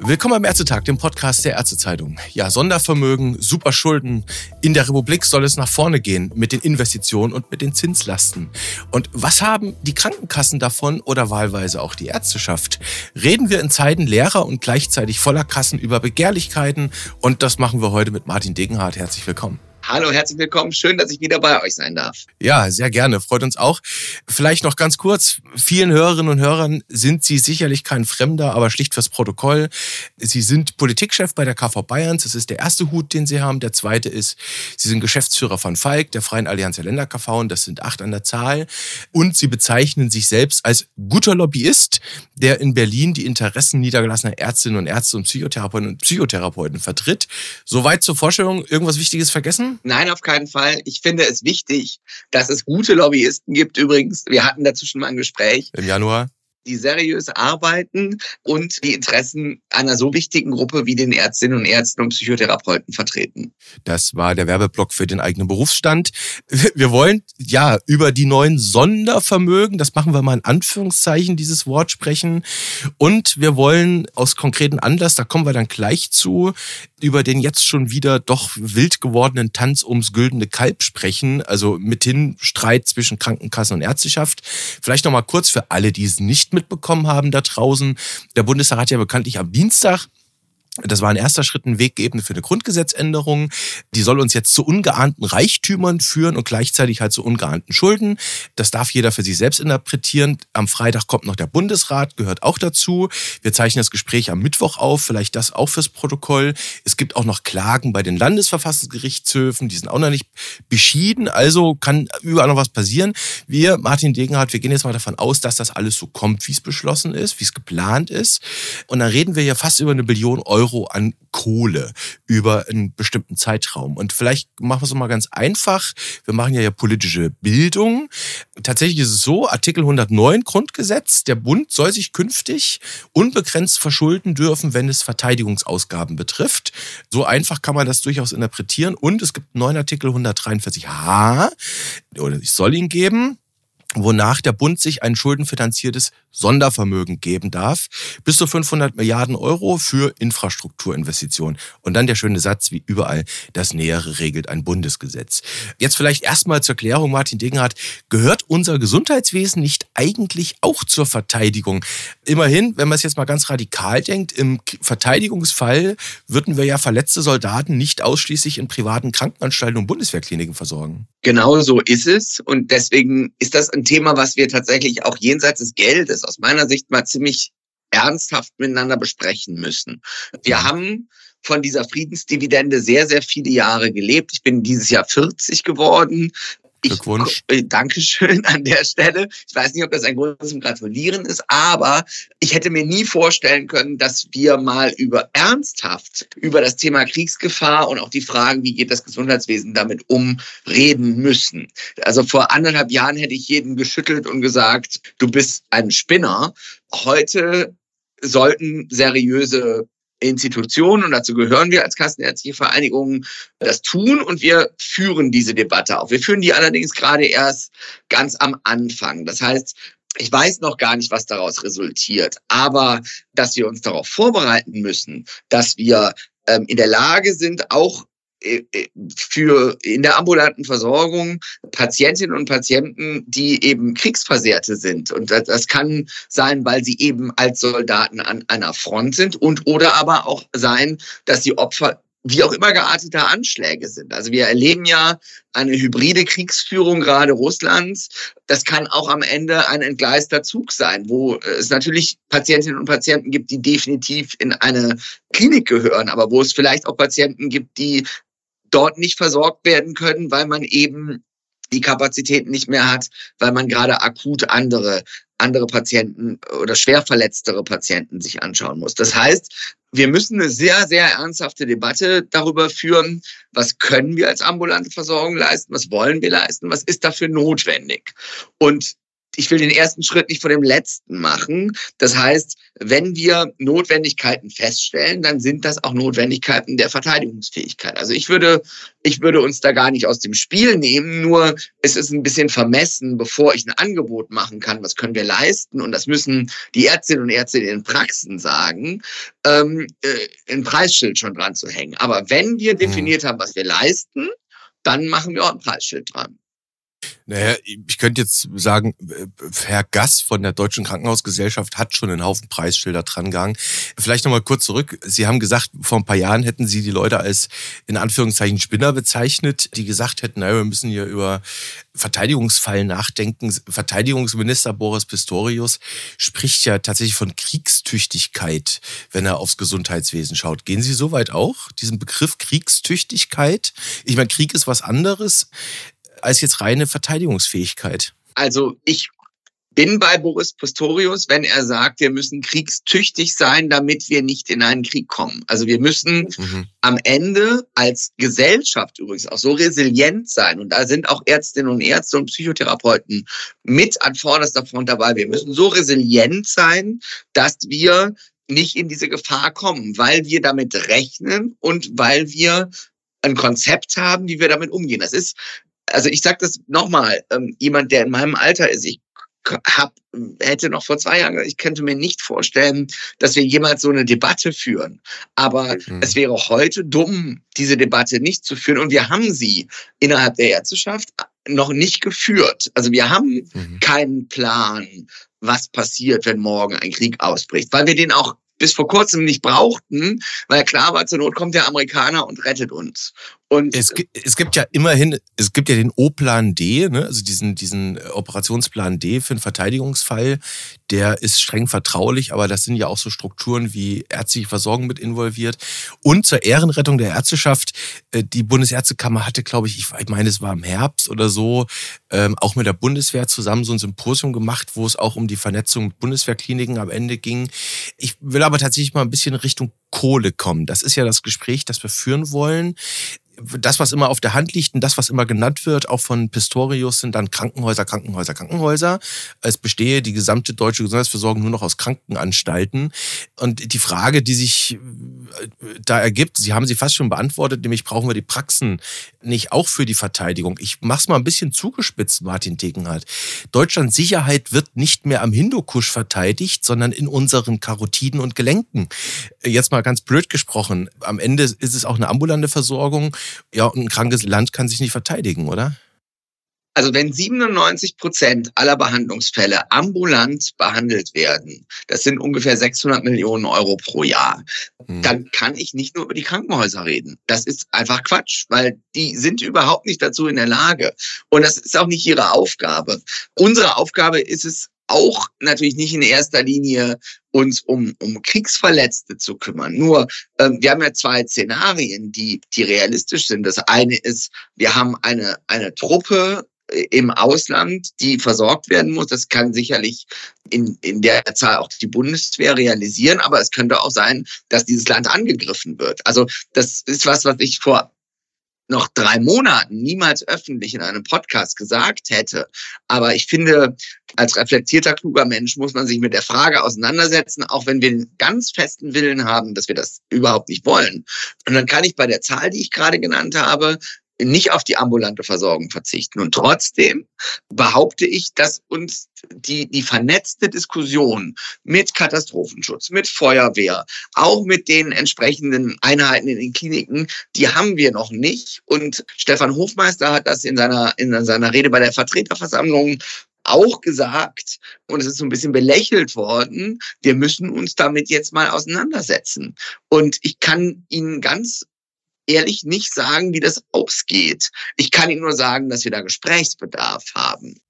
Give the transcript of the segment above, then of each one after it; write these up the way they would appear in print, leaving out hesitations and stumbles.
Willkommen am Ärztetag, dem Podcast der Ärztezeitung. Ja, Sondervermögen, Superschulden. In der Republik soll es nach vorne gehen mit den Investitionen und mit den Zinslasten. Und was haben die Krankenkassen davon oder wahlweise auch die Ärzteschaft? Reden wir in Zeiten leerer und gleichzeitig voller Kassen über Begehrlichkeiten. Und das machen wir heute mit Martin Degenhardt. Herzlich willkommen. Hallo, herzlich willkommen. Schön, dass ich wieder bei euch sein darf. Ja, sehr gerne. Freut uns auch. Vielleicht noch ganz kurz. Vielen Hörerinnen und Hörern sind Sie sicherlich kein Fremder, aber schlicht fürs Protokoll. Sie sind Politikchef bei der KV Bayerns. Das ist der erste Hut, den Sie haben. Der zweite ist, Sie sind Geschäftsführer von Falk, der Freien Allianz der Länder-KV. Und das sind 8 an der Zahl. Und Sie bezeichnen sich selbst als guter Lobbyist, der in Berlin die Interessen niedergelassener Ärztinnen und Ärzte und Psychotherapeuten vertritt. Soweit zur Vorstellung. Irgendwas Wichtiges vergessen? Nein, auf keinen Fall. Ich finde es wichtig, dass es gute Lobbyisten gibt. Übrigens, wir hatten dazu schon mal ein Gespräch. Im Januar. Die seriös arbeiten und die Interessen einer so wichtigen Gruppe wie den Ärztinnen und Ärzten und Psychotherapeuten vertreten. Das war der Werbeblock für den eigenen Berufsstand. Wir wollen ja über die neuen Sondervermögen, das machen wir mal in Anführungszeichen, dieses Wort sprechen. Und wir wollen aus konkreten Anlass, da kommen wir dann gleich zu, über den jetzt schon wieder doch wild gewordenen Tanz ums güldene Kalb sprechen. Also mithin Streit zwischen Krankenkassen und Ärzteschaft. Vielleicht noch mal kurz für alle, die es nicht mitbekommen haben da draußen. Der Bundestag hat ja bekanntlich am Dienstag, das war ein erster Schritt, einen Weg geebnet für eine Grundgesetzänderung. Die soll uns jetzt zu ungeahnten Reichtümern führen und gleichzeitig halt zu ungeahnten Schulden. Das darf jeder für sich selbst interpretieren. Am Freitag kommt noch der Bundesrat, gehört auch dazu. Wir zeichnen das Gespräch am Mittwoch auf, vielleicht das auch fürs Protokoll. Es gibt auch noch Klagen bei den Landesverfassungsgerichtshöfen, die sind auch noch nicht beschieden, also kann überall noch was passieren. Wir, Martin Degenhardt, wir gehen jetzt mal davon aus, dass das alles so kommt, wie es beschlossen ist, wie es geplant ist. Und dann reden wir ja fast über 1 Billion Euro an Kohle über einen bestimmten Zeitraum. Und vielleicht machen wir es mal ganz einfach. Wir machen ja politische Bildung. Tatsächlich ist es so, Artikel 109 Grundgesetz, der Bund soll sich künftig unbegrenzt verschulden dürfen, wenn es Verteidigungsausgaben betrifft. So einfach kann man das durchaus interpretieren. Und es gibt einen neuen Artikel 143h, oder es soll ihn geben, wonach der Bund sich ein schuldenfinanziertes Sondervermögen geben darf, bis zu 500 Milliarden Euro für Infrastrukturinvestitionen. Und dann der schöne Satz, wie überall, das Nähere regelt ein Bundesgesetz. Jetzt vielleicht erstmal zur Klärung, Martin Degenhardt, gehört unser Gesundheitswesen nicht eigentlich auch zur Verteidigung? Immerhin, wenn man es jetzt mal ganz radikal denkt, im Verteidigungsfall würden wir ja verletzte Soldaten nicht ausschließlich in privaten Krankenanstalten und Bundeswehrkliniken versorgen. Genau so ist es. Und deswegen ist das ein Thema, was wir tatsächlich auch jenseits des Geldes aus meiner Sicht mal ziemlich ernsthaft miteinander besprechen müssen. Wir haben von dieser Friedensdividende sehr, sehr viele Jahre gelebt. Ich bin dieses Jahr 40 geworden. Glückwunsch. Dankeschön an der Stelle. Ich weiß nicht, ob das ein Grund zum Gratulieren ist, aber ich hätte mir nie vorstellen können, dass wir mal ernsthaft über das Thema Kriegsgefahr und auch die Fragen, wie geht das Gesundheitswesen damit um, reden müssen. Also vor 1,5 Jahren hätte ich jeden geschüttelt und gesagt, du bist ein Spinner. Heute sollten seriöse Institutionen, und dazu gehören wir als Kassenärztliche Vereinigung, das tun, und wir führen diese Debatte auch. Wir führen die allerdings gerade erst ganz am Anfang. Das heißt, ich weiß noch gar nicht, was daraus resultiert, aber dass wir uns darauf vorbereiten müssen, dass wir in der Lage sind, auch in der ambulanten Versorgung Patientinnen und Patienten, die eben Kriegsversehrte sind. Und das kann sein, weil sie eben als Soldaten an einer Front sind oder aber auch sein, dass sie Opfer wie auch immer gearteter Anschläge sind. Also wir erleben ja eine hybride Kriegsführung gerade Russlands. Das kann auch am Ende ein entgleister Zug sein, wo es natürlich Patientinnen und Patienten gibt, die definitiv in eine Klinik gehören, aber wo es vielleicht auch Patienten gibt, die dort nicht versorgt werden können, weil man eben die Kapazitäten nicht mehr hat, weil man gerade akut andere Patienten oder schwer verletztere Patienten sich anschauen muss. Das heißt, wir müssen eine sehr, sehr ernsthafte Debatte darüber führen, was können wir als ambulante Versorgung leisten, was wollen wir leisten, was ist dafür notwendig. Und ich will den ersten Schritt nicht vor dem letzten machen. Das heißt, wenn wir Notwendigkeiten feststellen, dann sind das auch Notwendigkeiten der Verteidigungsfähigkeit. Also ich würde uns da gar nicht aus dem Spiel nehmen, nur es ist ein bisschen vermessen, bevor ich ein Angebot machen kann, was können wir leisten, und das müssen die Ärztinnen und Ärzte in den Praxen sagen, ein Preisschild schon dran zu hängen. Aber wenn wir definiert haben, was wir leisten, dann machen wir auch ein Preisschild dran. Naja, ich könnte jetzt sagen, Herr Gass von der Deutschen Krankenhausgesellschaft hat schon einen Haufen Preisschilder dran gehangen. Vielleicht nochmal kurz zurück. Sie haben gesagt, vor ein paar Jahren hätten Sie die Leute als, in Anführungszeichen, Spinner bezeichnet, die gesagt hätten, naja, wir müssen hier über Verteidigungsfall nachdenken. Verteidigungsminister Boris Pistorius spricht ja tatsächlich von Kriegstüchtigkeit, wenn er aufs Gesundheitswesen schaut. Gehen Sie so weit auch, diesen Begriff Kriegstüchtigkeit? Ich meine, Krieg ist was anderes als jetzt reine Verteidigungsfähigkeit. Also ich bin bei Boris Pistorius, wenn er sagt, wir müssen kriegstüchtig sein, damit wir nicht in einen Krieg kommen. Also wir müssen am Ende als Gesellschaft übrigens auch so resilient sein. Und da sind auch Ärztinnen und Ärzte und Psychotherapeuten mit an vorderster Front dabei. Wir müssen so resilient sein, dass wir nicht in diese Gefahr kommen, weil wir damit rechnen und weil wir ein Konzept haben, wie wir damit umgehen. Das ist, also ich sage das nochmal, jemand, der in meinem Alter ist, ich hätte noch vor 2 Jahren, ich könnte mir nicht vorstellen, dass wir jemals so eine Debatte führen. Aber es wäre heute dumm, diese Debatte nicht zu führen. Und wir haben sie innerhalb der Ärzteschaft noch nicht geführt. Also wir haben keinen Plan, was passiert, wenn morgen ein Krieg ausbricht, weil wir den auch bis vor kurzem nicht brauchten, weil klar war, zur Not kommt der Amerikaner und rettet uns. Und es gibt ja immerhin, es gibt ja den O-Plan D, ne? Also diesen Operationsplan D für einen Verteidigungsfall, der ist streng vertraulich, aber das sind ja auch so Strukturen wie ärztliche Versorgung mit involviert. Und zur Ehrenrettung der Ärzteschaft, die Bundesärztekammer hatte, glaube ich meine, es war im Herbst oder so, auch mit der Bundeswehr zusammen so ein Symposium gemacht, wo es auch um die Vernetzung mit Bundeswehrkliniken am Ende ging. Ich will aber tatsächlich mal ein bisschen Richtung Kohle kommen. Das ist ja das Gespräch, das wir führen wollen. Das, was immer auf der Hand liegt und das, was immer genannt wird, auch von Pistorius, sind dann Krankenhäuser. Es bestehe die gesamte deutsche Gesundheitsversorgung nur noch aus Krankenanstalten. Und die Frage, die sich da ergibt, Sie haben sie fast schon beantwortet, nämlich brauchen wir die Praxen nicht auch für die Verteidigung? Ich mach's mal ein bisschen zugespitzt, Martin Degenhardt. Deutschlands Sicherheit wird nicht mehr am Hindukusch verteidigt, sondern in unseren Karotiden und Gelenken. Jetzt mal ganz blöd gesprochen. Am Ende ist es auch eine ambulante Versorgung. Ja, und ein krankes Land kann sich nicht verteidigen, oder? Also wenn 97% aller Behandlungsfälle ambulant behandelt werden, das sind ungefähr 600 Millionen Euro pro Jahr, dann kann ich nicht nur über die Krankenhäuser reden. Das ist einfach Quatsch, weil die sind überhaupt nicht dazu in der Lage. Und das ist auch nicht ihre Aufgabe. Unsere Aufgabe ist es auch natürlich nicht in erster Linie, uns um Kriegsverletzte zu kümmern. Nur, wir haben ja 2 Szenarien, die realistisch sind. Das eine ist, wir haben eine Truppe im Ausland, die versorgt werden muss. Das kann sicherlich in der Zahl auch die Bundeswehr realisieren, aber es könnte auch sein, dass dieses Land angegriffen wird. Also das ist was ich vor noch 3 Monaten niemals öffentlich in einem Podcast gesagt hätte. Aber ich finde, als reflektierter, kluger Mensch muss man sich mit der Frage auseinandersetzen, auch wenn wir einen ganz festen Willen haben, dass wir das überhaupt nicht wollen. Und dann kann ich bei der Zahl, die ich gerade genannt habe, nicht auf die ambulante Versorgung verzichten. Und trotzdem behaupte ich, dass uns die vernetzte Diskussion mit Katastrophenschutz, mit Feuerwehr, auch mit den entsprechenden Einheiten in den Kliniken, die haben wir noch nicht. Und Stefan Hofmeister hat das in seiner Rede bei der Vertreterversammlung auch gesagt, und es ist so ein bisschen belächelt worden, wir müssen uns damit jetzt mal auseinandersetzen. Und ich kann Ihnen ganz ehrlich nicht sagen, wie das ausgeht. Ich kann Ihnen nur sagen, dass wir da Gesprächsbedarf haben.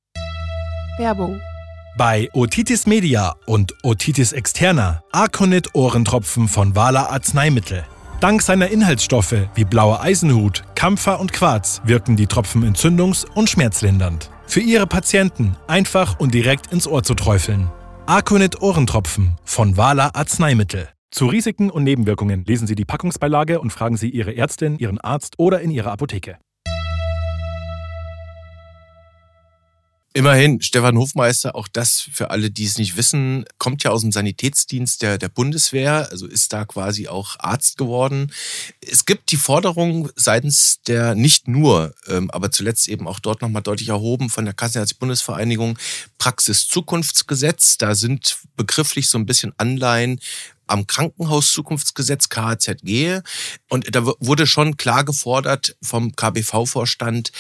Werbung. Bei Otitis Media und Otitis Externa Arconit Ohrentropfen von Wala Arzneimittel. Dank seiner Inhaltsstoffe wie blauer Eisenhut, Kampfer und Quarz wirken die Tropfen entzündungs- und schmerzlindernd. Für Ihre Patienten einfach und direkt ins Ohr zu träufeln. Arconit Ohrentropfen von Wala Arzneimittel. Zu Risiken und Nebenwirkungen lesen Sie die Packungsbeilage und fragen Sie Ihre Ärztin, Ihren Arzt oder in Ihrer Apotheke. Immerhin, Stefan Hofmeister, auch das für alle, die es nicht wissen, kommt ja aus dem Sanitätsdienst der Bundeswehr, also ist da quasi auch Arzt geworden. Es gibt die Forderung seitens der nicht nur, aber zuletzt eben auch dort nochmal deutlich erhoben von der Kassenärztlichen Bundesvereinigung Praxiszukunftsgesetz. Da sind begrifflich so ein bisschen Anleihen am Krankenhauszukunftsgesetz KZG. Und da wurde schon klar gefordert vom KBV-Vorstand,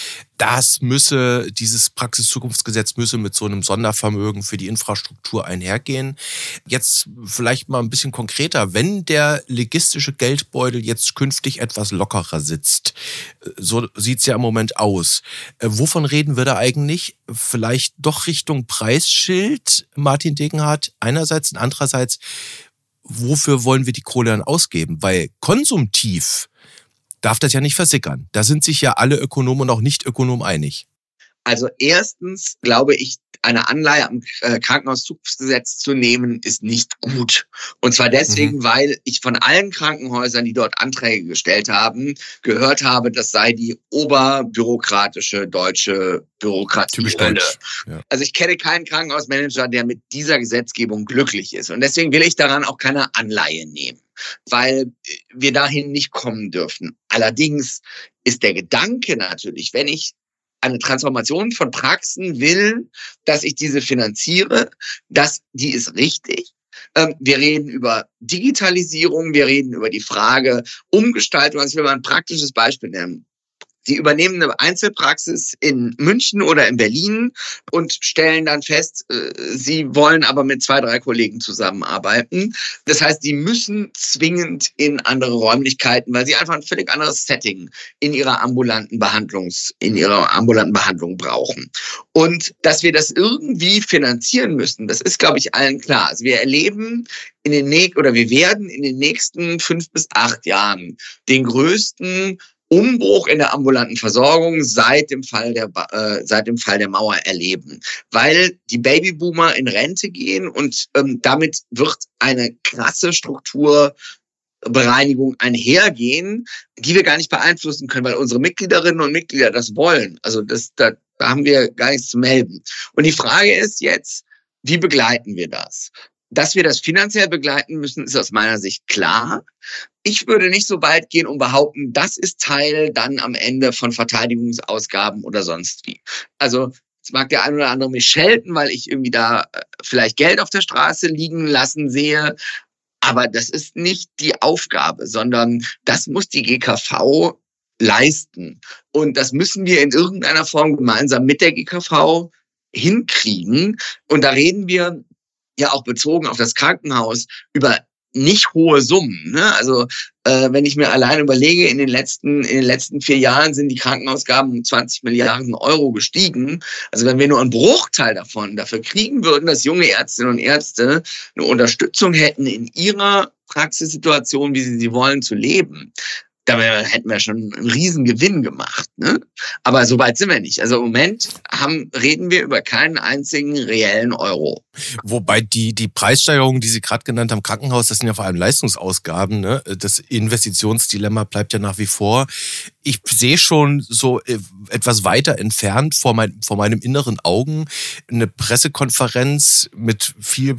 dieses Praxiszukunftsgesetz müsse mit so einem Sondervermögen für die Infrastruktur einhergehen. Jetzt vielleicht mal ein bisschen konkreter, wenn der legistische Geldbeutel jetzt künftig etwas lockerer sitzt, so sieht's ja im Moment aus. Wovon reden wir da eigentlich? Vielleicht doch Richtung Preisschild, Martin Degenhardt einerseits und andererseits, wofür wollen wir die Kohle dann ausgeben? Weil konsumtiv darf das ja nicht versickern. Da sind sich ja alle Ökonomen und auch Nicht-Ökonomen einig. Also erstens glaube ich, eine Anleihe am Krankenhauszukunftsgesetz zu nehmen, ist nicht gut. Und zwar deswegen, weil ich von allen Krankenhäusern, die dort Anträge gestellt haben, gehört habe, das sei die oberbürokratische deutsche Bürokratie. Ja. Also ich kenne keinen Krankenhausmanager, der mit dieser Gesetzgebung glücklich ist. Und deswegen will ich daran auch keine Anleihe nehmen, weil wir dahin nicht kommen dürfen. Allerdings ist der Gedanke natürlich, wenn ich eine Transformation von Praxen will, dass ich diese finanziere, die ist richtig. Wir reden über Digitalisierung, wir reden über die Frage Umgestaltung. Also ich will mal ein praktisches Beispiel nennen. Sie übernehmen eine Einzelpraxis in München oder in Berlin und stellen dann fest, sie wollen aber mit 2, 3 Kollegen zusammenarbeiten. Das heißt, sie müssen zwingend in andere Räumlichkeiten, weil sie einfach ein völlig anderes Setting in ihrer ambulanten Behandlung brauchen. Und dass wir das irgendwie finanzieren müssen, das ist, glaube ich, allen klar. Also wir erleben wir werden in den nächsten 5 bis 8 Jahren den größten Umbruch in der ambulanten Versorgung seit dem Fall der Mauer erleben, weil die Babyboomer in Rente gehen und damit wird eine krasse Strukturbereinigung einhergehen, die wir gar nicht beeinflussen können, weil unsere Mitgliederinnen und Mitglieder das wollen. Also da haben wir gar nichts zu melden. Und die Frage ist jetzt, wie begleiten wir das? Dass wir das finanziell begleiten müssen, ist aus meiner Sicht klar. Ich würde nicht so weit gehen und behaupten, das ist Teil dann am Ende von Verteidigungsausgaben oder sonst wie. Also es mag der ein oder andere mich schelten, weil ich irgendwie da vielleicht Geld auf der Straße liegen lassen sehe. Aber das ist nicht die Aufgabe, sondern das muss die GKV leisten. Und das müssen wir in irgendeiner Form gemeinsam mit der GKV hinkriegen. Und da reden wir ja auch bezogen auf das Krankenhaus über nicht hohe Summen. Ne? Also wenn ich mir allein überlege, in den letzten 4 Jahren sind die Krankenausgaben um 20 Milliarden Euro gestiegen. Also wenn wir nur einen Bruchteil davon dafür kriegen würden, dass junge Ärztinnen und Ärzte eine Unterstützung hätten, in ihrer Praxissituation, wie sie wollen, zu leben, da hätten wir schon einen riesen Gewinn gemacht. Ne? Aber so weit sind wir nicht. Also im Moment reden wir über keinen einzigen reellen Euro. Wobei die Preissteigerungen, die Sie gerade genannt haben, Krankenhaus, das sind ja vor allem Leistungsausgaben. Ne? Das Investitionsdilemma bleibt ja nach wie vor. Ich sehe schon so etwas weiter entfernt vor meinem inneren Augen eine Pressekonferenz mit viel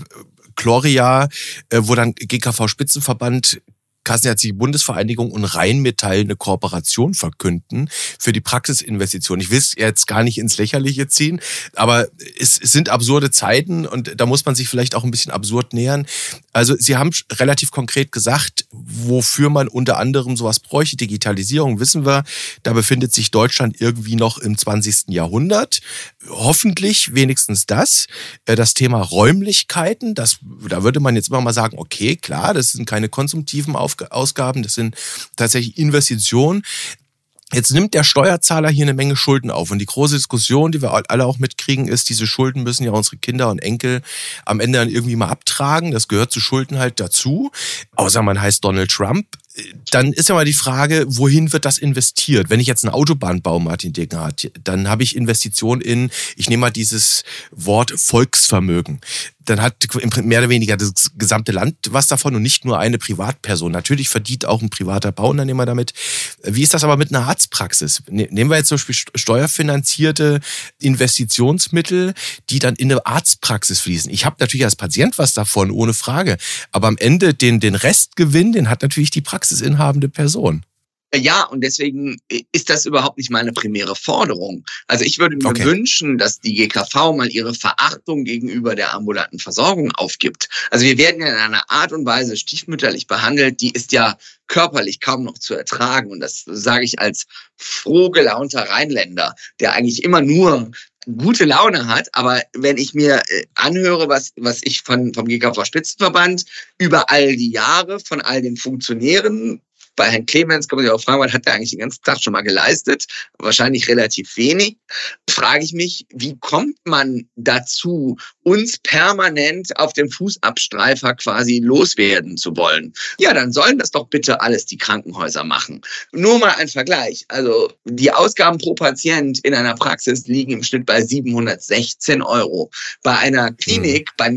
Gloria, wo dann GKV-Spitzenverband, Kassenärztliche Bundesvereinigung und Rheinmetall eine Kooperation verkünden für die Praxisinvestition. Ich will es jetzt gar nicht ins Lächerliche ziehen, aber es sind absurde Zeiten und da muss man sich vielleicht auch ein bisschen absurd nähern. Also Sie haben relativ konkret gesagt, wofür man unter anderem sowas bräuchte. Digitalisierung, wissen wir, da befindet sich Deutschland irgendwie noch im 20. Jahrhundert. Hoffentlich wenigstens das. Das Thema Räumlichkeiten, da würde man jetzt immer mal sagen, okay, klar, das sind keine konsumtiven Ausgaben, das sind tatsächlich Investitionen. Jetzt nimmt der Steuerzahler hier eine Menge Schulden auf. Und die große Diskussion, die wir alle auch mitkriegen, ist, diese Schulden müssen ja unsere Kinder und Enkel am Ende dann irgendwie mal abtragen. Das gehört zu Schulden halt dazu. Außer man heißt Donald Trump. dann ist ja mal die Frage, wohin wird das investiert? Wenn ich jetzt eine Autobahn baue, Martin Degenhardt, dann habe ich Investitionen in, ich nehme mal dieses Wort Volksvermögen. Dann hat mehr oder weniger das gesamte Land was davon und nicht nur eine Privatperson. Natürlich verdient auch ein privater Bauunternehmer damit. Wie ist das aber mit einer Arztpraxis? Nehmen wir jetzt zum Beispiel steuerfinanzierte Investitionsmittel, die dann in eine Arztpraxis fließen. Ich habe natürlich als Patient was davon, ohne Frage. Aber am Ende den Restgewinn, den hat natürlich die praxisinhabende Person. Ja, und deswegen ist das überhaupt nicht meine primäre Forderung. Also ich würde mir wünschen, dass die GKV mal ihre Verachtung gegenüber der ambulanten Versorgung aufgibt. Also wir werden ja in einer Art und Weise stiefmütterlich behandelt, die ist ja körperlich kaum noch zu ertragen. Und das sage ich als froh gelaunter Rheinländer, der eigentlich immer nur gute Laune hat. Aber wenn ich mir anhöre, was ich vom GKV-Spitzenverband über all die Jahre von all den Funktionären, bei Herrn Clemens kann man sich auch fragen, was hat er eigentlich den ganzen Tag schon mal geleistet? Wahrscheinlich relativ wenig. Frage ich mich, wie kommt man dazu, uns permanent auf dem Fußabstreifer quasi loswerden zu wollen? Ja, dann sollen das doch bitte alles die Krankenhäuser machen. Nur mal ein Vergleich. Also die Ausgaben pro Patient in einer Praxis liegen im Schnitt bei 716 €. Bei einer Klinik bei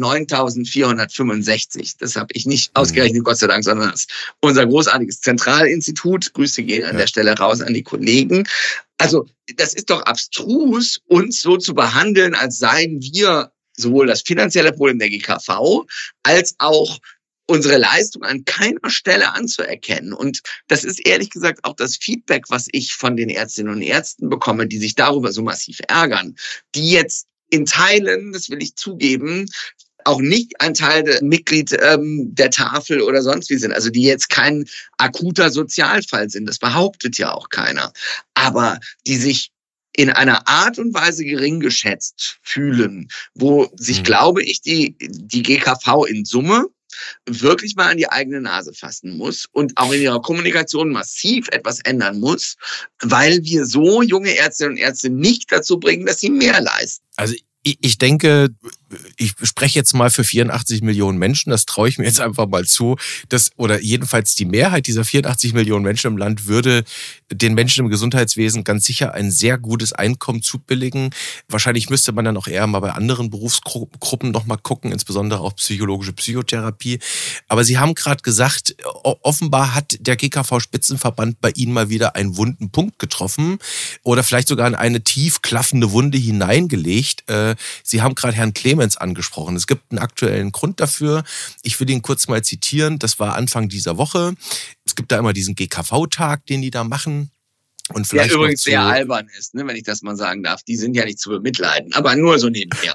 9.465. Das habe ich nicht ausgerechnet, Gott sei Dank, sondern das ist unser großartiges Zentralinstitut. Grüße gehen an der Stelle raus an die Kollegen. Also das ist doch abstrus, uns so zu behandeln, als seien wir sowohl das finanzielle Problem der GKV als auch unsere Leistung an keiner Stelle anzuerkennen. Und das ist ehrlich gesagt auch das Feedback, was ich von den Ärztinnen und Ärzten bekomme, die sich darüber so massiv ärgern, die jetzt in Teilen, das will ich zugeben, auch nicht ein Teil der Mitglied der Tafel oder sonst wie sind, also die jetzt kein akuter Sozialfall sind, das behauptet ja auch keiner, aber die sich in einer Art und Weise gering geschätzt fühlen, wo sich, glaube ich, die GKV in Summe wirklich mal an die eigene Nase fassen muss und auch in ihrer Kommunikation massiv etwas ändern muss, weil wir so junge Ärztinnen und Ärzte nicht dazu bringen, dass sie mehr leisten. Also ich denke, ich spreche jetzt mal für 84 Millionen Menschen, das traue ich mir jetzt einfach mal zu, oder jedenfalls die Mehrheit dieser 84 Millionen Menschen im Land würde den Menschen im Gesundheitswesen ganz sicher ein sehr gutes Einkommen zubilligen. Wahrscheinlich müsste man dann auch eher mal bei anderen Berufsgruppen noch mal gucken, insbesondere auch psychologische Psychotherapie. Aber Sie haben gerade gesagt, offenbar hat der GKV-Spitzenverband bei Ihnen mal wieder einen wunden Punkt getroffen oder vielleicht sogar in eine tief klaffende Wunde hineingelegt. Sie haben gerade Herrn Clemens angesprochen. Es gibt einen aktuellen Grund dafür. Ich will ihn kurz mal zitieren. Das war Anfang dieser Woche. Es gibt da immer diesen GKV-Tag, den die da machen. Und vielleicht der übrigens sehr albern ist, ne, wenn ich das mal sagen darf. Die sind ja nicht zu bemitleiden, aber nur so nebenher.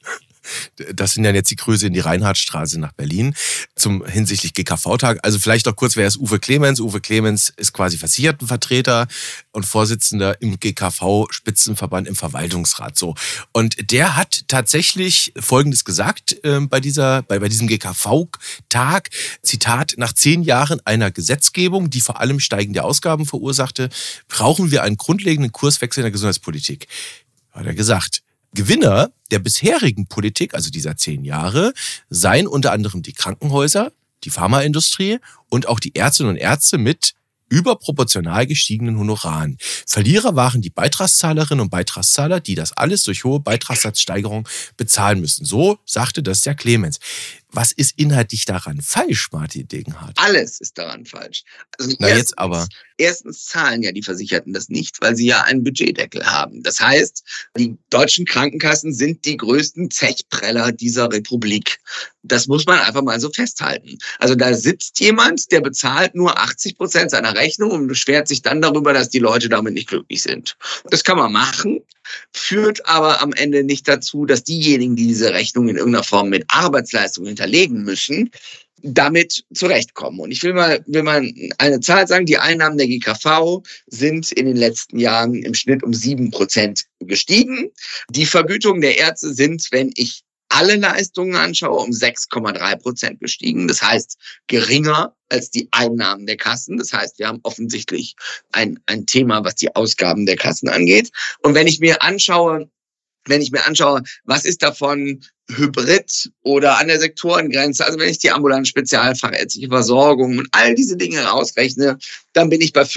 Das sind ja jetzt die Grüße in die Reinhardtstraße nach Berlin zum hinsichtlich GKV-Tag. Also vielleicht noch kurz, wer ist Uwe Clemens? Uwe Clemens ist quasi Versichertenvertreter und Vorsitzender im GKV-Spitzenverband im Verwaltungsrat. So. Und der hat tatsächlich Folgendes gesagt bei diesem GKV-Tag. Zitat: Nach 10 Jahren einer Gesetzgebung, die vor allem steigende Ausgaben verursachte, brauchen wir einen grundlegenden Kurswechsel in der Gesundheitspolitik. Hat er gesagt. Gewinner der bisherigen Politik, also dieser 10 Jahre, seien unter anderem die Krankenhäuser, die Pharmaindustrie und auch die Ärztinnen und Ärzte mit überproportional gestiegenen Honoraren. Verlierer waren die Beitragszahlerinnen und Beitragszahler, die das alles durch hohe Beitragssatzsteigerung bezahlen müssen. So sagte das der Clemens. Was ist inhaltlich daran falsch, Martin Degenhardt? Alles ist daran falsch. Also erstens zahlen ja die Versicherten das nicht, weil sie ja einen Budgetdeckel haben. Das heißt, die deutschen Krankenkassen sind die größten Zechpreller dieser Republik. Das muss man einfach mal so festhalten. Also da sitzt jemand, der bezahlt nur 80% seiner Rechnung und beschwert sich dann darüber, dass die Leute damit nicht glücklich sind. Das kann man machen, führt aber am Ende nicht dazu, dass diejenigen, die diese Rechnung in irgendeiner Form mit Arbeitsleistung hinterlegen müssen, damit zurechtkommen. Und ich will mal eine Zahl sagen. Die Einnahmen der GKV sind in den letzten Jahren im Schnitt um 7% gestiegen. Die Vergütungen der Ärzte sind, wenn ich alle Leistungen anschaue, um 6,3% gestiegen. Das heißt, geringer als die Einnahmen der Kassen. Das heißt, wir haben offensichtlich ein Thema, was die Ausgaben der Kassen angeht. Und wenn ich mir anschaue, wenn ich mir anschaue, was ist davon Hybrid oder an der Sektorengrenze, also wenn ich die ambulante spezialfachärztliche Versorgung und all diese Dinge rausrechne, dann bin ich bei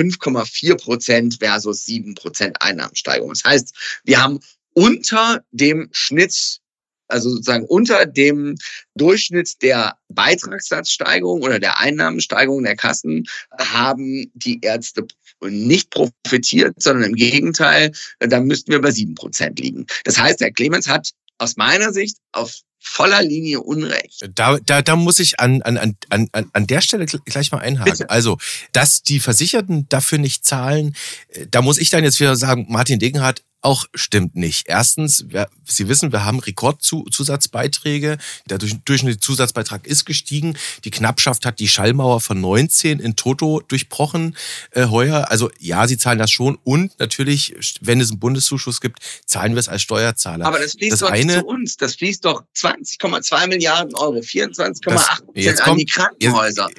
5,4% versus 7% Einnahmensteigerung. Das heißt, wir haben unter dem Schnitt, also sozusagen unter dem Durchschnitt der Beitragssatzsteigerung oder der Einnahmensteigerung der Kassen haben die Ärzte nicht profitiert, sondern im Gegenteil, da müssten wir bei 7% liegen. Das heißt, Herr Clemens hat aus meiner Sicht auf voller Linie Unrecht. Da muss ich an der Stelle gleich mal einhaken. Bitte. Also, dass die Versicherten dafür nicht zahlen, da muss ich dann jetzt wieder sagen, Martin Degenhardt, auch stimmt nicht. Erstens, Sie wissen, wir haben Rekordzusatzbeiträge. Der durchschnittliche Zusatzbeitrag ist gestiegen. Die Knappschaft hat die Schallmauer von 19 in Toto durchbrochen heuer. Also ja, Sie zahlen das schon. Und natürlich, wenn es einen Bundeszuschuss gibt, zahlen wir es als Steuerzahler. Aber das fließt doch nicht zu uns. Das fließt doch 20,2 Milliarden Euro, 24,8% an die Krankenhäuser.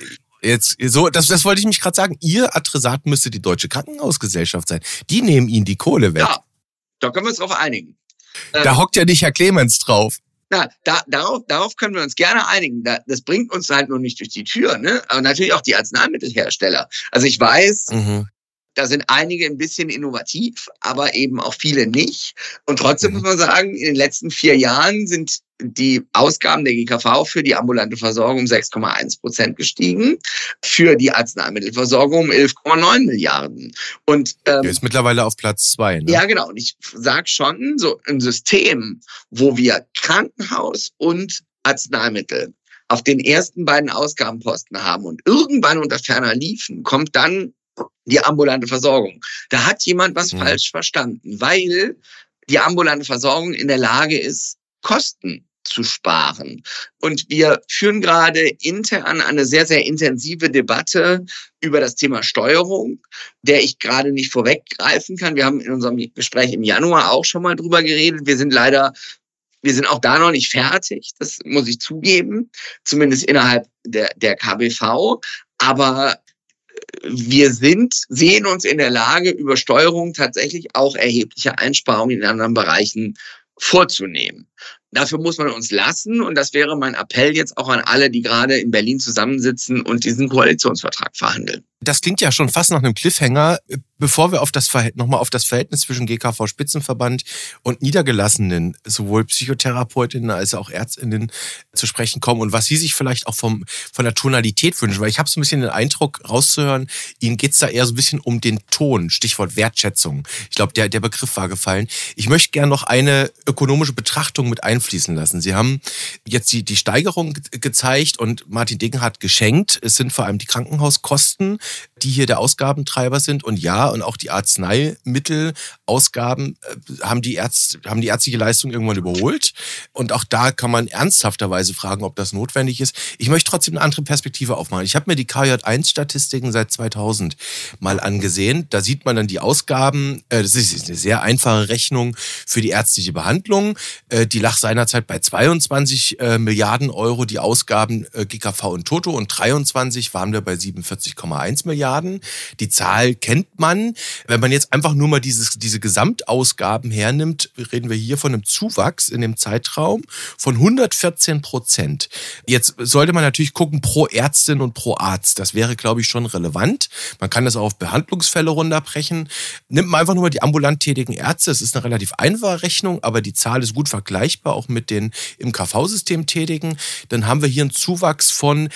Das wollte ich mich gerade sagen. Ihr Adressat müsste die Deutsche Krankenhausgesellschaft sein. Die nehmen Ihnen die Kohle weg. Ja, da können wir uns drauf einigen. Da hockt ja nicht Herr Clemens drauf. Na, darauf können wir uns gerne einigen. Das bringt uns halt nur nicht durch die Tür, ne? Aber natürlich auch die Arzneimittelhersteller. Also ich weiß, da sind einige ein bisschen innovativ, aber eben auch viele nicht. Und trotzdem muss man sagen, in den letzten 4 Jahren sind die Ausgaben der GKV für die ambulante Versorgung um 6,1% gestiegen, für die Arzneimittelversorgung um 11,9 Milliarden. Und der ist mittlerweile auf Platz 2. Ne? Ja, genau. Und ich sage schon, so ein System, wo wir Krankenhaus und Arzneimittel auf den ersten beiden Ausgabenposten haben und irgendwann unter ferner liefen, kommt dann die ambulante Versorgung. Da hat jemand was falsch verstanden, weil die ambulante Versorgung in der Lage ist, Kosten zu sparen. Und wir führen gerade intern eine sehr, sehr intensive Debatte über das Thema Steuerung, der ich gerade nicht vorweggreifen kann. Wir haben in unserem Gespräch im Januar auch schon mal drüber geredet. Wir sind auch da noch nicht fertig, das muss ich zugeben, zumindest innerhalb der KBV. Aber wir sehen uns in der Lage, über Steuerung tatsächlich auch erhebliche Einsparungen in anderen Bereichen vorzunehmen. Dafür muss man uns lassen und das wäre mein Appell jetzt auch an alle, die gerade in Berlin zusammensitzen und diesen Koalitionsvertrag verhandeln. Das klingt ja schon fast nach einem Cliffhanger. Bevor wir nochmal auf das Verhältnis zwischen GKV-Spitzenverband und Niedergelassenen, sowohl Psychotherapeutinnen als auch Ärztinnen zu sprechen kommen und was Sie sich vielleicht auch von der Tonalität wünschen, weil ich habe so ein bisschen den Eindruck rauszuhören, Ihnen geht's da eher so ein bisschen um den Ton, Stichwort Wertschätzung. Ich glaube, der Begriff war gefallen. Ich möchte gerne noch eine ökonomische Betrachtung mit einfließen lassen. Sie haben jetzt die Steigerung gezeigt und Martin Degenhardt geschenkt. Es sind vor allem die Krankenhauskosten, die hier der Ausgabentreiber sind. Und ja, und auch die Arzneimittelausgaben haben die ärztliche Leistung irgendwann überholt. Und auch da kann man ernsthafterweise fragen, ob das notwendig ist. Ich möchte trotzdem eine andere Perspektive aufmachen. Ich habe mir die KJ1-Statistiken seit 2000 mal angesehen. Da sieht man dann die Ausgaben. Das ist eine sehr einfache Rechnung für die ärztliche Behandlung. Die lag seinerzeit bei 22 Milliarden Euro, die Ausgaben GKV und Toto. Und 23 waren wir bei 47,1 Milliarden. Die Zahl kennt man. Wenn man jetzt einfach nur mal diese Gesamtausgaben hernimmt, reden wir hier von einem Zuwachs in dem Zeitraum von 114%. Jetzt sollte man natürlich gucken pro Ärztin und pro Arzt. Das wäre, glaube ich, schon relevant. Man kann das auch auf Behandlungsfälle runterbrechen. Nimmt man einfach nur mal die ambulant tätigen Ärzte. Das ist eine relativ einfache Rechnung, aber die Zahl ist gut vergleichbar auch mit den im KV-System tätigen. Dann haben wir hier einen Zuwachs von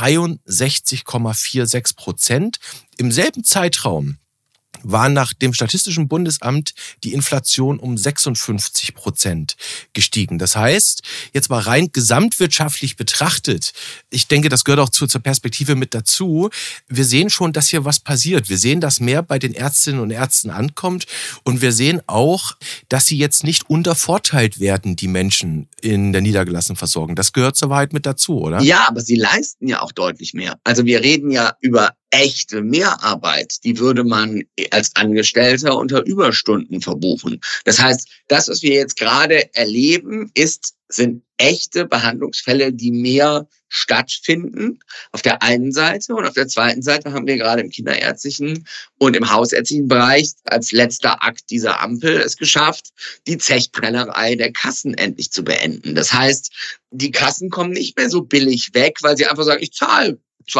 63,46%. Im selben Zeitraum war nach dem Statistischen Bundesamt die Inflation um 56% gestiegen. Das heißt, jetzt mal rein gesamtwirtschaftlich betrachtet, ich denke, das gehört auch zur Perspektive mit dazu, wir sehen schon, dass hier was passiert. Wir sehen, dass mehr bei den Ärztinnen und Ärzten ankommt und wir sehen auch, dass sie jetzt nicht untervorteilt werden, die Menschen in der niedergelassenen Versorgung. Das gehört zur Wahrheit mit dazu, oder? Ja, aber sie leisten ja auch deutlich mehr. Also wir reden ja über echte Mehrarbeit, die würde man als Angestellter unter Überstunden verbuchen. Das heißt, das, was wir jetzt gerade erleben, sind echte Behandlungsfälle, die mehr stattfinden, auf der einen Seite. Und auf der zweiten Seite haben wir gerade im kinderärztlichen und im hausärztlichen Bereich als letzter Akt dieser Ampel es geschafft, die Zechprellerei der Kassen endlich zu beenden. Das heißt, die Kassen kommen nicht mehr so billig weg, weil sie einfach sagen, ich zahle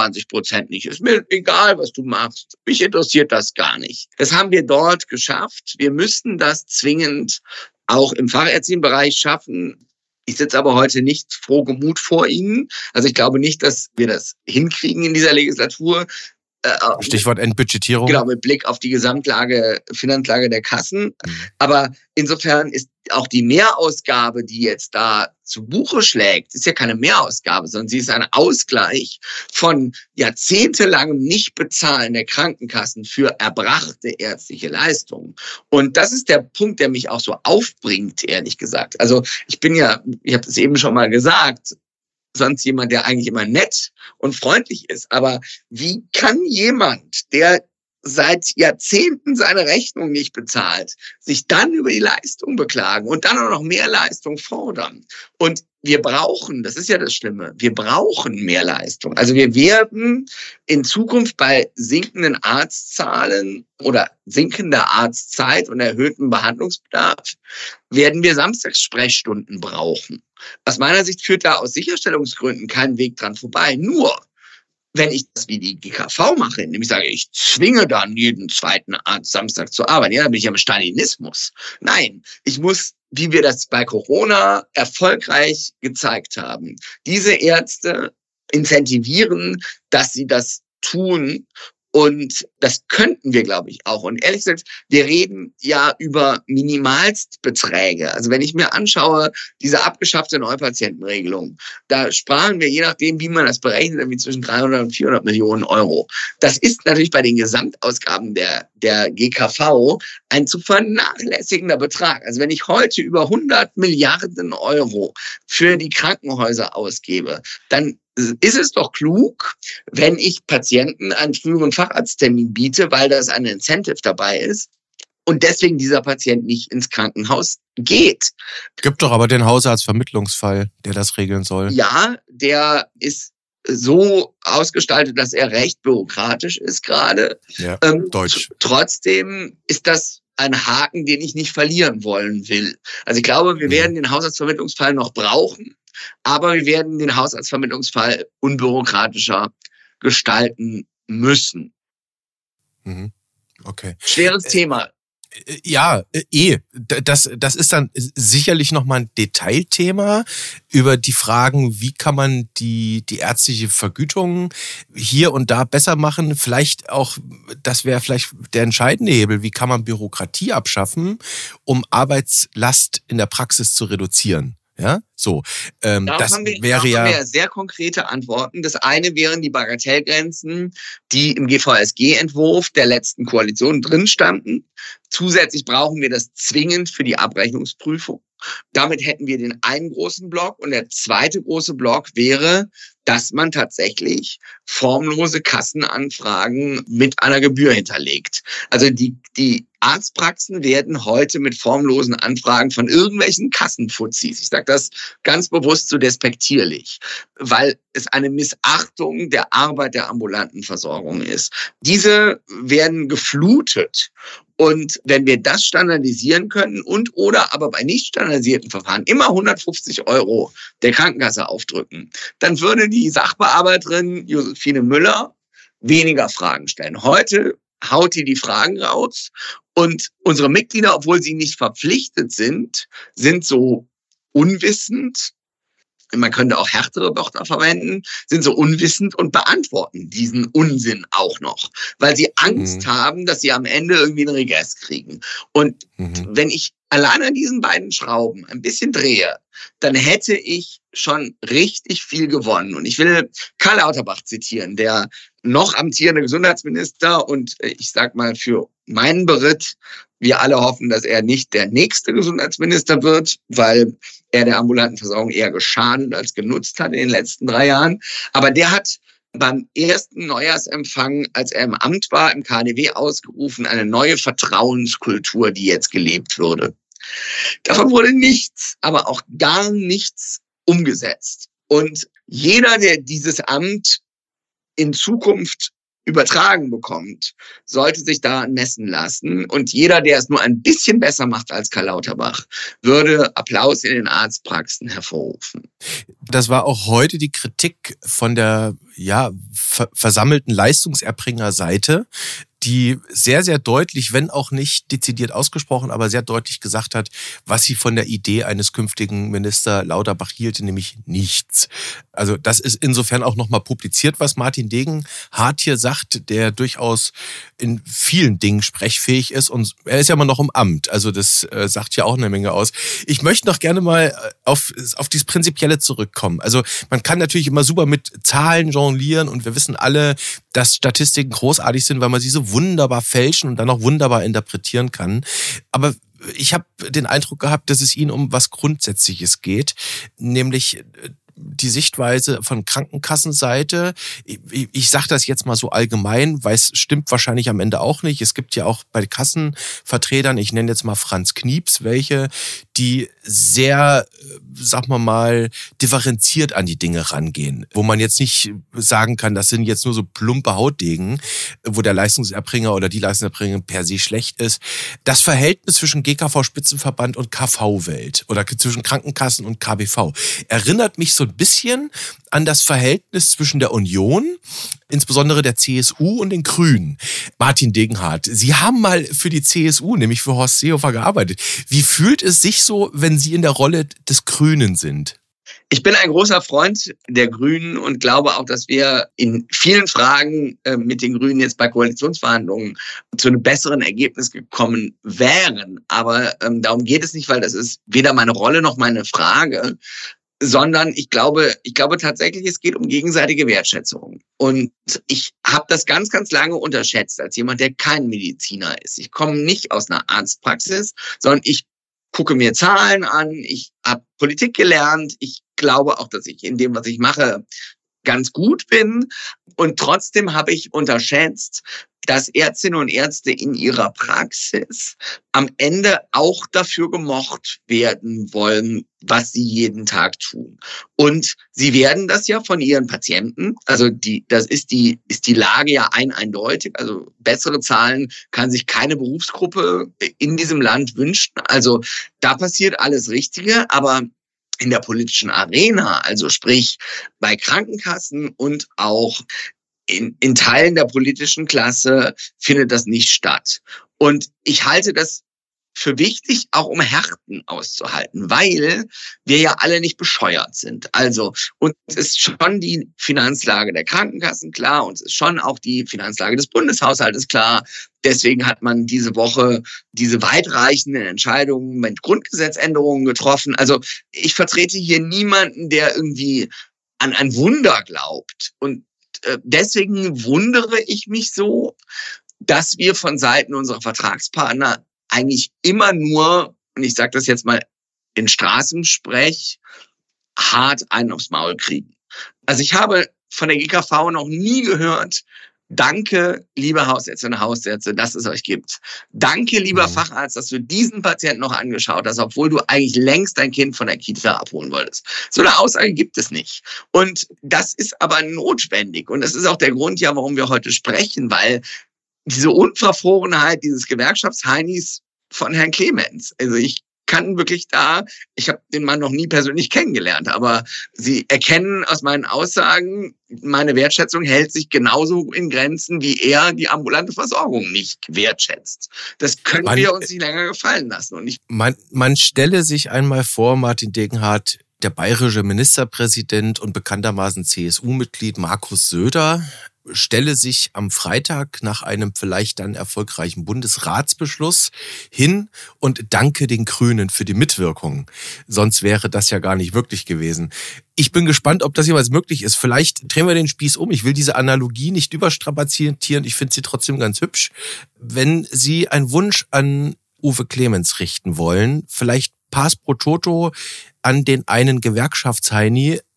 20% nicht. Ist mir egal, was du machst. Mich interessiert das gar nicht. Das haben wir dort geschafft. Wir müssen das zwingend auch im fachärztlichen Bereich schaffen. Ich sitze aber heute nicht frohgemut vor Ihnen. Also ich glaube nicht, dass wir das hinkriegen in dieser Legislatur. Stichwort Entbudgetierung. Genau, mit Blick auf die Gesamtlage, Finanzlage der Kassen. Aber insofern ist auch die Mehrausgabe, die jetzt da zu Buche schlägt, ist ja keine Mehrausgabe, sondern sie ist ein Ausgleich von jahrzehntelangem Nichtbezahlen der Krankenkassen für erbrachte ärztliche Leistungen. Und das ist der Punkt, der mich auch so aufbringt, ehrlich gesagt. Also ich habe es eben schon mal gesagt, sonst jemand, der eigentlich immer nett und freundlich ist. Aber wie kann jemand, der seit Jahrzehnten seine Rechnung nicht bezahlt, sich dann über die Leistung beklagen und dann auch noch mehr Leistung fordern? Und wir brauchen, das ist ja das Schlimme, wir brauchen mehr Leistung. Also wir werden in Zukunft bei sinkenden Arztzahlen oder sinkender Arztzeit und erhöhtem Behandlungsbedarf werden wir Samstagssprechstunden brauchen. Aus meiner Sicht führt da aus Sicherstellungsgründen kein Weg dran vorbei. Nur, wenn ich das wie die GKV mache, indem ich sage, ich zwinge dann jeden zweiten Arzt Samstag zu arbeiten, ja, dann bin ich am Stalinismus. Nein, ich muss, wie wir das bei Corona erfolgreich gezeigt haben, diese Ärzte incentivieren, dass sie das tun. Und das könnten wir, glaube ich, auch. Und ehrlich gesagt, wir reden ja über Minimalstbeträge. Also wenn ich mir anschaue, diese abgeschaffte Neupatientenregelung, da sparen wir, je nachdem, wie man das berechnet, irgendwie zwischen 300 und 400 Millionen Euro. Das ist natürlich bei den Gesamtausgaben der GKV ein zu vernachlässigender Betrag. Also wenn ich heute über 100 Milliarden Euro für die Krankenhäuser ausgebe, dann ist es doch klug, wenn ich Patienten einen früheren Facharzttermin biete, weil das ein Incentive dabei ist und deswegen dieser Patient nicht ins Krankenhaus geht. Gibt doch aber den Hausarztvermittlungsfall, der das regeln soll. Ja, der ist so ausgestaltet, dass er recht bürokratisch ist gerade. Ja, deutsch. Trotzdem ist das ein Haken, den ich nicht verlieren wollen will. Also ich glaube, wir werden den Hausarztvermittlungsfall noch brauchen. Aber wir werden den Hausarztvermittlungsfall unbürokratischer gestalten müssen. Okay. Schweres Thema. Ja, Das ist dann sicherlich nochmal ein Detailthema über die Fragen, wie kann man die ärztliche Vergütung hier und da besser machen. Vielleicht auch, das wäre vielleicht der entscheidende Hebel, wie kann man Bürokratie abschaffen, um Arbeitslast in der Praxis zu reduzieren. Ja, so. Das wäre ja. Haben wir sehr konkrete Antworten. Das eine wären die Bagatellgrenzen, die im GVSG-Entwurf der letzten Koalition drin standen. Zusätzlich brauchen wir das zwingend für die Abrechnungsprüfung. Damit hätten wir den einen großen Block. Und der zweite große Block wäre, dass man tatsächlich formlose Kassenanfragen mit einer Gebühr hinterlegt. Also die Arztpraxen werden heute mit formlosen Anfragen von irgendwelchen Kassenfuzis, ich sage das ganz bewusst so despektierlich, weil es eine Missachtung der Arbeit der ambulanten Versorgung ist. Diese werden geflutet. Und wenn wir das standardisieren können und oder aber bei nicht standardisierten Verfahren immer 150 € der Krankenkasse aufdrücken, dann würde die Sachbearbeiterin Josephine Müller weniger Fragen stellen. Heute haut die Fragen raus und unsere Mitglieder, obwohl sie nicht verpflichtet sind so unwissend, man könnte auch härtere Wörter verwenden, sind so unwissend und beantworten diesen Unsinn auch noch, weil sie Angst haben, dass sie am Ende irgendwie einen Regress kriegen. Und wenn ich allein an diesen beiden Schrauben ein bisschen drehe, dann hätte ich schon richtig viel gewonnen. Und ich will Karl Lauterbach zitieren, der noch amtierende Gesundheitsminister und ich sag mal für meinen Beritt, wir alle hoffen, dass er nicht der nächste Gesundheitsminister wird, weil er der ambulanten Versorgung eher geschadet als genutzt hat in den letzten 3 Jahren. Aber der hat beim ersten Neujahrsempfang, als er im Amt war, im KaDeWe ausgerufen, eine neue Vertrauenskultur, die jetzt gelebt würde. Davon wurde nichts, aber auch gar nichts umgesetzt. Und jeder, der dieses Amt in Zukunft übertragen bekommt, sollte sich daran messen lassen. Und jeder, der es nur ein bisschen besser macht als Karl Lauterbach, würde Applaus in den Arztpraxen hervorrufen. Das war auch heute die Kritik von der versammelten Leistungserbringerseite, die sehr, sehr deutlich, wenn auch nicht dezidiert ausgesprochen, aber sehr deutlich gesagt hat, was sie von der Idee eines künftigen Minister Lauterbach hielte, nämlich nichts. Also das ist insofern auch nochmal publiziert, was Martin Degenhardt hier sagt, der durchaus in vielen Dingen sprechfähig ist und er ist ja immer noch im Amt, also das sagt ja auch eine Menge aus. Ich möchte noch gerne mal auf dieses Prinzipielle zurückkommen. Also man kann natürlich immer super mit Zahlen jonglieren und wir wissen alle, dass Statistiken großartig sind, weil man sie so wunderbar fälschen und dann auch wunderbar interpretieren kann. Aber ich habe den Eindruck gehabt, dass es Ihnen um was Grundsätzliches geht, nämlich die Sichtweise von Krankenkassenseite. Ich sage das jetzt mal so allgemein, weil es stimmt wahrscheinlich am Ende auch nicht. Es gibt ja auch bei Kassenvertretern, ich nenne jetzt mal Franz Knieps, welche, die sehr, sagen wir mal, differenziert an die Dinge rangehen. Wo man jetzt nicht sagen kann, das sind jetzt nur so plumpe Hautdegen, wo der Leistungserbringer oder die Leistungserbringerin per se schlecht ist. Das Verhältnis zwischen GKV-Spitzenverband und KV-Welt oder zwischen Krankenkassen und KBV erinnert mich so ein bisschen an das Verhältnis zwischen der Union, insbesondere der CSU und den Grünen. Martin Degenhardt, Sie haben mal für die CSU, nämlich für Horst Seehofer, gearbeitet. Wie fühlt es sich so, wenn Sie in der Rolle des Grünen sind? Ich bin ein großer Freund der Grünen und glaube auch, dass wir in vielen Fragen mit den Grünen jetzt bei Koalitionsverhandlungen zu einem besseren Ergebnis gekommen wären. Aber darum geht es nicht, weil das ist weder meine Rolle noch meine Frage, sondern ich glaube tatsächlich, es geht um gegenseitige Wertschätzung. Und ich habe das ganz, ganz lange unterschätzt als jemand, der kein Mediziner ist. Ich komme nicht aus einer Arztpraxis, sondern ich gucke mir Zahlen an, ich habe Politik gelernt, ich glaube auch, dass ich in dem, was ich mache, ganz gut bin. Und trotzdem habe ich unterschätzt, dass Ärztinnen und Ärzte in ihrer Praxis am Ende auch dafür gemocht werden wollen, was sie jeden Tag tun. Und sie werden das ja von ihren Patienten, also das ist die Lage ja eindeutig, also bessere Zahlen kann sich keine Berufsgruppe in diesem Land wünschen. Also da passiert alles Richtige, aber in der politischen Arena, also sprich bei Krankenkassen und auch in Teilen der politischen Klasse findet das nicht statt. Und ich halte das für wichtig, auch um Härten auszuhalten, weil wir ja alle nicht bescheuert sind. Also uns ist schon die Finanzlage der Krankenkassen klar, uns ist schon auch die Finanzlage des Bundeshaushaltes klar. Deswegen hat man diese Woche diese weitreichenden Entscheidungen mit Grundgesetzänderungen getroffen. Also ich vertrete hier niemanden, der irgendwie an ein Wunder glaubt. Und deswegen wundere ich mich so, dass wir von Seiten unserer Vertragspartner eigentlich immer nur, und ich sage das jetzt mal in Straßensprech, hart einen aufs Maul kriegen. Also ich habe von der GKV noch nie gehört, danke, liebe Hausärzte und Hausärzte, dass es euch gibt. Danke, lieber Facharzt, dass du diesen Patienten noch angeschaut hast, obwohl du eigentlich längst dein Kind von der Kita abholen wolltest. So eine Aussage gibt es nicht. Und das ist aber notwendig. Und das ist auch der Grund, ja, warum wir heute sprechen, weil diese Unverfrorenheit dieses Gewerkschaftsheinis von Herrn Clemens, also ich habe den Mann noch nie persönlich kennengelernt, aber Sie erkennen aus meinen Aussagen, meine Wertschätzung hält sich genauso in Grenzen, wie er die ambulante Versorgung nicht wertschätzt. Das können wir uns nicht länger gefallen lassen. Und man stelle sich einmal vor, Martin Degenhardt, der bayerische Ministerpräsident und bekanntermaßen CSU-Mitglied Markus Söder stelle sich am Freitag nach einem vielleicht dann erfolgreichen Bundesratsbeschluss hin und danke den Grünen für die Mitwirkung. Sonst wäre das ja gar nicht möglich gewesen. Ich bin gespannt, ob das jemals möglich ist. Vielleicht drehen wir den Spieß um. Ich will diese Analogie nicht überstrapazieren. Ich finde sie trotzdem ganz hübsch. Wenn Sie einen Wunsch an Uwe Clemens richten wollen, vielleicht Pass pro Toto an den einen Gewerkschaftsheini,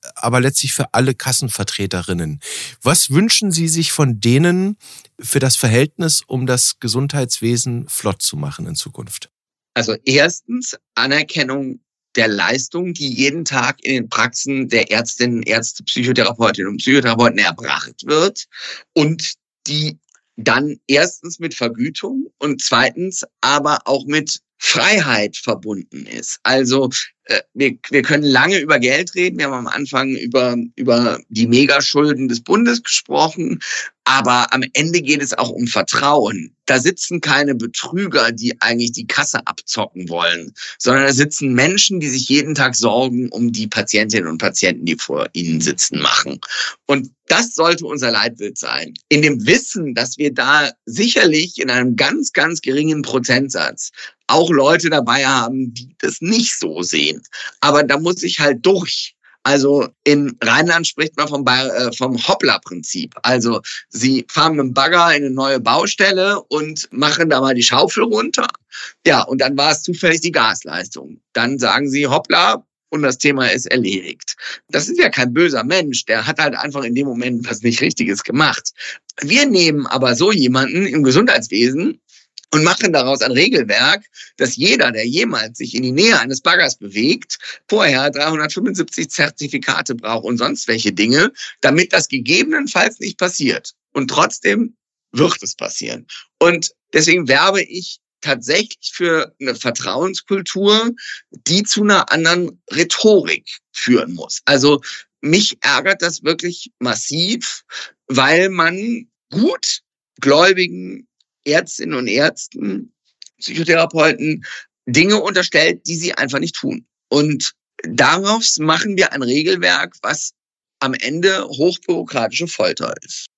aber letztlich für alle Kassenvertreterinnen. Was wünschen Sie sich von denen für das Verhältnis, um das Gesundheitswesen flott zu machen in Zukunft? Also erstens Anerkennung der Leistung, die jeden Tag in den Praxen der Ärztinnen, Ärzte, Psychotherapeutinnen und Psychotherapeuten erbracht wird und die dann erstens mit Vergütung und zweitens aber auch mit Freiheit verbunden ist. Also wir können lange über Geld reden. Wir haben am Anfang über die Megaschulden des Bundes gesprochen. Aber am Ende geht es auch um Vertrauen. Da sitzen keine Betrüger, die eigentlich die Kasse abzocken wollen, sondern da sitzen Menschen, die sich jeden Tag Sorgen um die Patientinnen und Patienten, die vor ihnen sitzen, machen. Und das sollte unser Leitbild sein. In dem Wissen, dass wir da sicherlich in einem ganz, ganz geringen Prozentsatz auch Leute dabei haben, die das nicht so sehen. Aber da muss ich halt durch. Also in Rheinland spricht man vom Hoppla-Prinzip. Also Sie fahren mit dem Bagger in eine neue Baustelle und machen da mal die Schaufel runter. Ja, und dann war es zufällig die Gasleistung. Dann sagen Sie Hoppla und das Thema ist erledigt. Das ist ja kein böser Mensch, der hat halt einfach in dem Moment was nicht Richtiges gemacht. Wir nehmen aber so jemanden im Gesundheitswesen und machen daraus ein Regelwerk, dass jeder, der jemals sich in die Nähe eines Baggers bewegt, vorher 375 Zertifikate braucht und sonst welche Dinge, damit das gegebenenfalls nicht passiert. Und trotzdem wird es passieren. Und deswegen werbe ich tatsächlich für eine Vertrauenskultur, die zu einer anderen Rhetorik führen muss. Also mich ärgert das wirklich massiv, weil man gut gläubigen Ärztinnen und Ärzten, Psychotherapeuten Dinge unterstellt, die sie einfach nicht tun. Und daraus machen wir ein Regelwerk, was am Ende hochbürokratische Folter ist.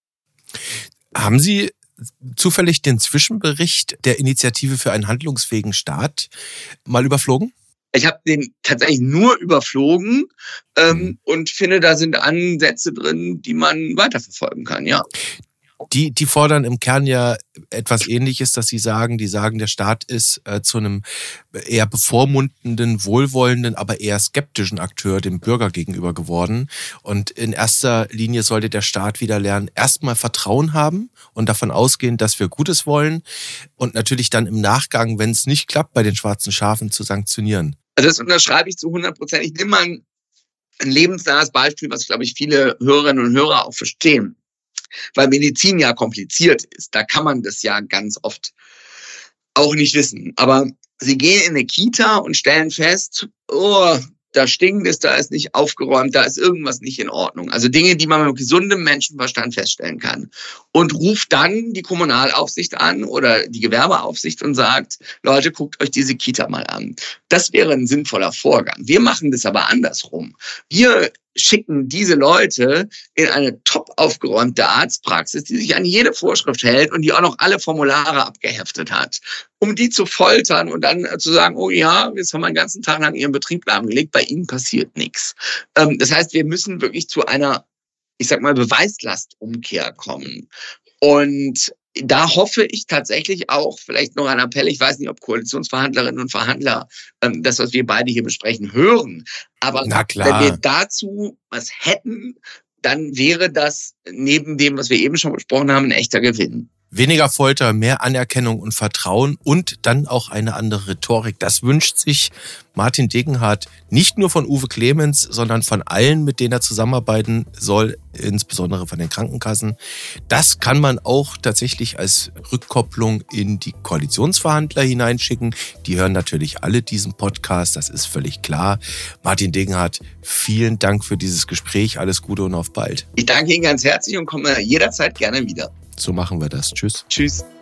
Haben Sie zufällig den Zwischenbericht der Initiative für einen handlungsfähigen Staat mal überflogen? Ich habe den tatsächlich nur überflogen und finde, da sind Ansätze drin, die man weiterverfolgen kann, ja. Die fordern im Kern ja etwas Ähnliches, dass die sagen, der Staat ist zu einem eher bevormundenden, wohlwollenden, aber eher skeptischen Akteur dem Bürger gegenüber geworden. Und in erster Linie sollte der Staat wieder lernen, erstmal Vertrauen haben und davon ausgehen, dass wir Gutes wollen und natürlich dann im Nachgang, wenn es nicht klappt, bei den schwarzen Schafen zu sanktionieren. Also das unterschreibe ich zu 100%. Ich nehme mal ein lebensnahes Beispiel, was, glaube ich, viele Hörerinnen und Hörer auch verstehen. Weil Medizin ja kompliziert ist. Da kann man das ja ganz oft auch nicht wissen. Aber Sie gehen in eine Kita und stellen fest, oh, da stinkt es, da ist nicht aufgeräumt, da ist irgendwas nicht in Ordnung. Also Dinge, die man mit gesundem Menschenverstand feststellen kann. Und ruft dann die Kommunalaufsicht an oder die Gewerbeaufsicht und sagt, Leute, guckt euch diese Kita mal an. Das wäre ein sinnvoller Vorgang. Wir machen das aber andersrum. Wir schicken diese Leute in eine top aufgeräumte Arztpraxis, die sich an jede Vorschrift hält und die auch noch alle Formulare abgeheftet hat, um die zu foltern und dann zu sagen, oh ja, jetzt haben wir den ganzen Tag lang ihren Betrieb lahmgelegt, bei ihnen passiert nichts. Das heißt, wir müssen wirklich zu einer, ich sag mal, Beweislastumkehr kommen. Und da hoffe ich tatsächlich auch, vielleicht noch ein Appell, ich weiß nicht, ob Koalitionsverhandlerinnen und Verhandler das, was wir beide hier besprechen, hören. Aber wenn wir dazu was hätten, dann wäre das neben dem, was wir eben schon besprochen haben, ein echter Gewinn. Weniger Folter, mehr Anerkennung und Vertrauen und dann auch eine andere Rhetorik. Das wünscht sich Martin Degenhardt nicht nur von Uwe Clemens, sondern von allen, mit denen er zusammenarbeiten soll, insbesondere von den Krankenkassen. Das kann man auch tatsächlich als Rückkopplung in die Koalitionsverhandler hineinschicken. Die hören natürlich alle diesen Podcast, das ist völlig klar. Martin Degenhardt, vielen Dank für dieses Gespräch. Alles Gute und auf bald. Ich danke Ihnen ganz herzlich und komme jederzeit gerne wieder. So machen wir das. Tschüss. Tschüss.